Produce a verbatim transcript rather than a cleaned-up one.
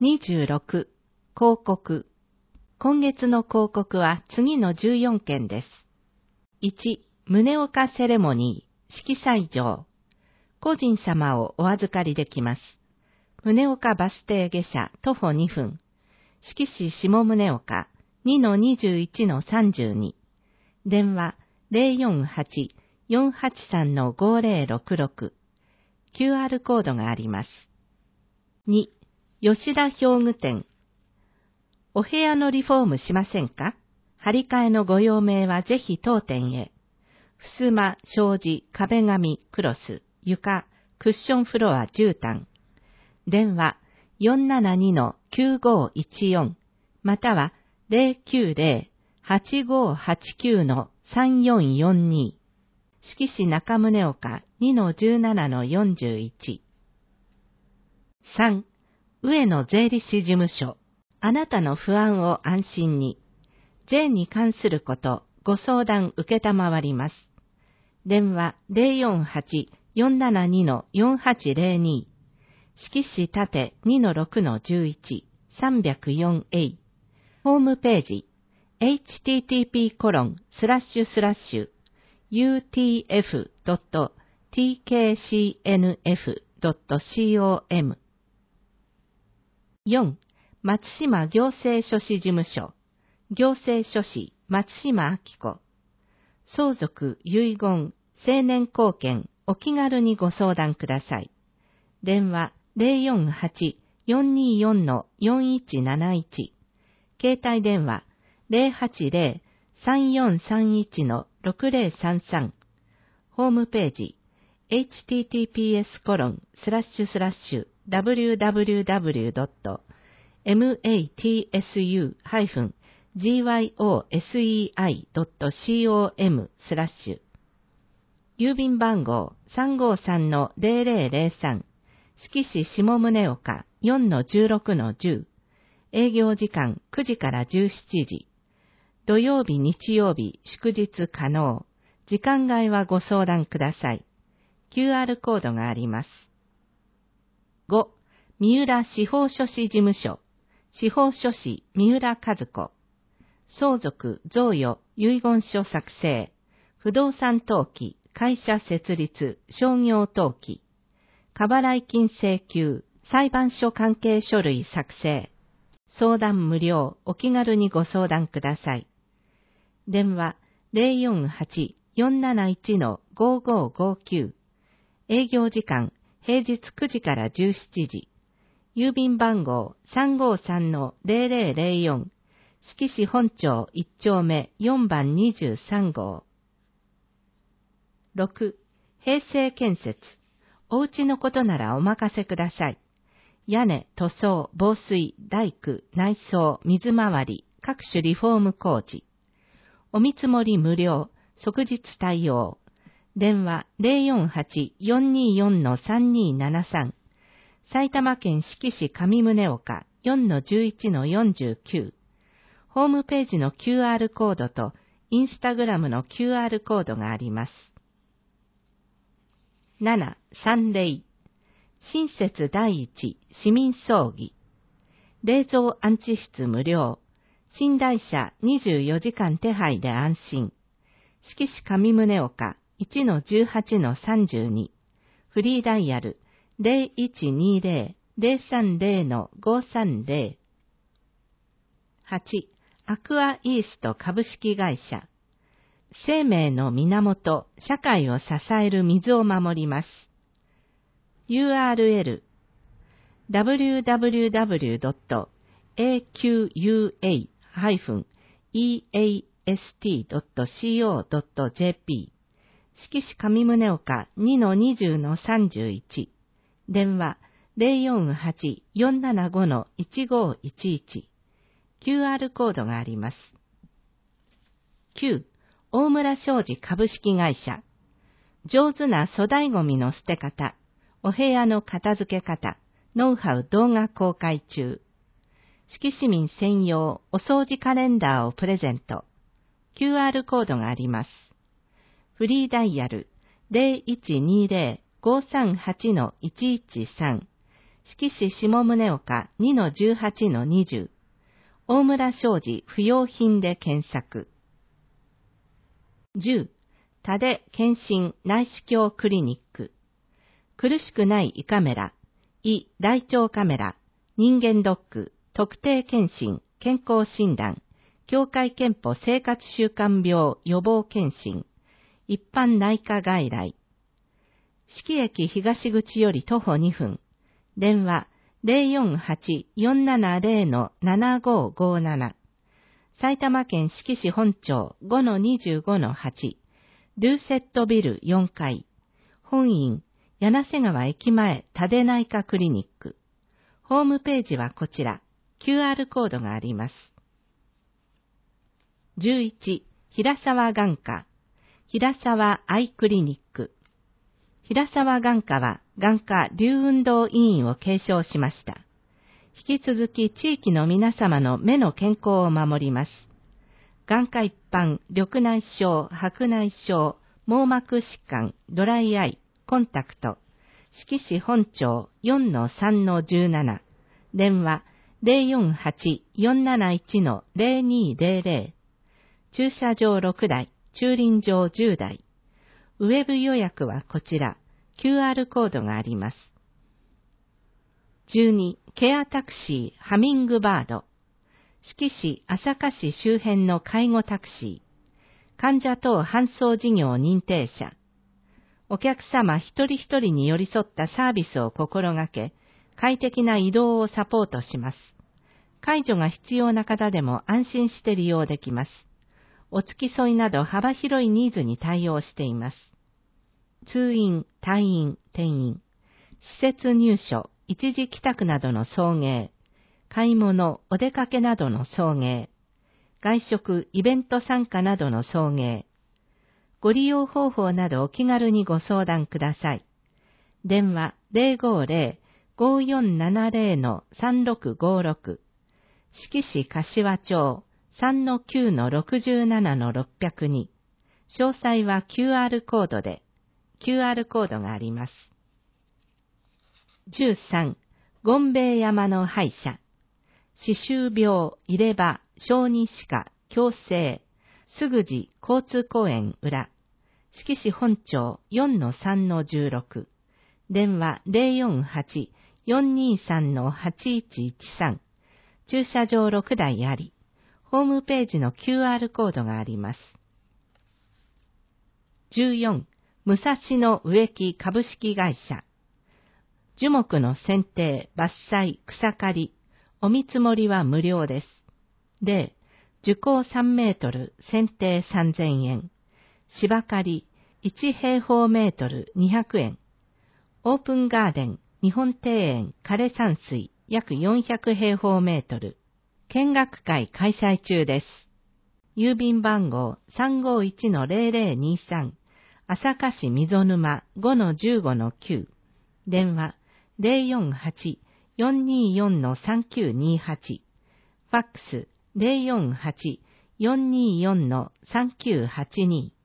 にじゅうろく、広告。今月の広告は次のじゅうよんけんです。いち、宗岡セレモニー、色彩場。個人様をお預かりできます。宗岡バス停下車徒歩にふん。志木市下宗岡 にのにじゅういちのさんじゅうに。電話 ゼロよんはち よんはちさん ごゼロろくろく。キューアール コードがあります。に、吉田表具店。お部屋のリフォームしませんか？張り替えのご用命はぜひ当店へ。襖、障子、壁紙、クロス、床、クッションフロア絨毯。電話 よんななにのきゅうごいちよん または ゼロきゅうゼロ はちごはちきゅう さんよんよんに。志木市中宗岡 にのじゅうななのよんじゅういち。さん、上野税理士事務所。あなたの不安を安心に。税に関すること、ご相談受けたまわります。電話 ゼロよんはち よんななにのよんはちゼロに。志木市縦 にのろくのじゅういち さんぜろよんエー。ホームページ エイチティーティーピーコロンスラッシュスラッシュユーティーエフドットティーケーシーエヌエフドットコム。よん、松島行政書士事務所。行政書士松島明子。相続、遺言、成年後見、お気軽にご相談ください。電話 ゼロよんはち よんによんのよんいちなないち。携帯電話 ゼロはちゼロ さんよんさんいちのろくゼロさんさん。ホームページ エイチティーティーピーエスコロンスラッシュスラッシュダブリューダブリューダブリュードットマツスハイフンジーワイオーエスイーアイドットコムスラッシュ。郵便番号 さんごさんのゼロゼロゼロさん。志木市下宗岡 よんのじゅうろくのじゅう。営業時間くじからじゅうしちじ。土曜日、日曜日、祝日可能。時間外はご相談ください。キューアール コードがあります。ご、三浦司法書士事務所。司法書士三浦和子。相続、贈与、遺言書作成。不動産登記、会社設立、商業登記。過払い金請求、裁判所関係書類作成。相談無料、お気軽にご相談ください。電話 ゼロよんはち よんなないちのごごごきゅう。営業時間、平日くじからじゅうしちじ。郵便番号 さんごさんのゼロゼロゼロよん。志木市本町いち丁目よんばんにじゅうさん号。ろく、平成建設。お家のことならお任せください。屋根、塗装、防水、大工、内装、水回り、各種リフォーム工事。お見積もり無料、即日対応。電話 ゼロよんはち よんによんのさんにななさん。埼玉県志木市上宗岡 よんのじゅういちのよんじゅうきゅう。ホームページの キューアール コードとインスタグラムの キューアール コードがあります。なな、三霊。親切第一市民葬儀。冷蔵安置室無料。寝台車にじゅうよじかん手配で安心。志木市上宗岡 いちのじゅうはちのさんじゅうに。フリーダイヤル ゼロいちにゼロ ゼロさんゼロのごさんゼロ。はち、アクアイースト株式会社。生命の源、社会を支える水を守ります。ユーアールエル ダブリューダブリューダブリュードットエーキューユーエーハイフンイーエーエスティードットコードットジェーピー。志木市上宗岡 にのにじゅうのさんじゅういち。電話 ゼロよんはち よんななごのいちごいちいち。キューアール コードがあります。きゅう、大村商事株式会社。上手な粗大ごみの捨て方、お部屋の片付け方、ノウハウ動画公開中。志木市民専用お掃除カレンダーをプレゼント。キューアール コードがあります。フリーダイヤル ゼロいちにゼロ ごさんはちのいちいちさん。 式市下宗岡 にのじゅうはちのにじゅう、大村商事不用品で検索。じゅう、多出検診内視鏡クリニック。苦しくない胃カメラ、胃大腸カメラ、人間ドック、特定検診、健康診断、協会憲法生活習慣病予防検診、一般内科外来。四季駅東口より徒歩にふん。電話 ゼロよんはち よんななゼロ のななごごなな。埼玉県志木市本町 ごのにじゅうごのはち。ドゥーセットビルよんかい。本院柳瀬川駅前多出内科クリニック。ホームページはこちら。キューアール コードがあります。じゅういち、平沢眼科。平沢アイクリニック。平沢眼科は眼科龍運動委員を継承しました。引き続き地域の皆様の目の健康を守ります。眼科一般、緑内障、白内障、網膜疾患、ドライアイ、コンタクト。志木市本町 よんのさんのじゅうなな。電話 ゼロよんはち よんなないち のゼロにゼロゼロ。駐車場ろくだい、駐輪場じゅうだい。ウェブ予約はこちら、キューアール コードがあります。じゅうに、ケアタクシー、ハミングバード。志木市、朝霞市周辺の介護タクシー。患者等搬送事業認定者。お客様一人一人に寄り添ったサービスを心がけ、快適な移動をサポートします。介助が必要な方でも安心して利用できます。お付き添いなど幅広いニーズに対応しています。通院、退院、転院、施設入所、一時帰宅などの送迎、買い物、お出かけなどの送迎、外食、イベント参加などの送迎、ご利用方法などお気軽にご相談ください。電話 ゼロごゼロ ごよんななゼロ のさんろくごろく、志木市柏町 さんのきゅうのろくじゅうななのろっぴゃくに。詳細は キューアール コードで、キューアール コードがあります。じゅうさん、権兵衛山の歯医者。歯周病、入れ歯、小児歯科、矯正、すぐじ交通公園裏。志木市本町 よんのさんのじゅうろく。電話 ゼロよんはち よんにさんのはちいちいちさん。駐車場ろくだいあり。ホームページの キューアール コードがあります。じゅうよん、武蔵野植木株式会社。樹木の剪定、伐採、草刈り、お見積もりは無料です。で、樹高さんメートル、剪定さんぜんえん。芝刈り、いちへいほうメートルにひゃくえん。オープンガーデン、日本庭園、枯山水、約よんひゃくへいほうメートル。見学会開催中です。郵便番号 さんごいちのゼロゼロにさん、朝霞市溝沼 ごのじゅうごのきゅう。電話ゼロよんはち よんによんのさんきゅうにはち。ファックスゼロよんはち よんによんのさんきゅうはちに。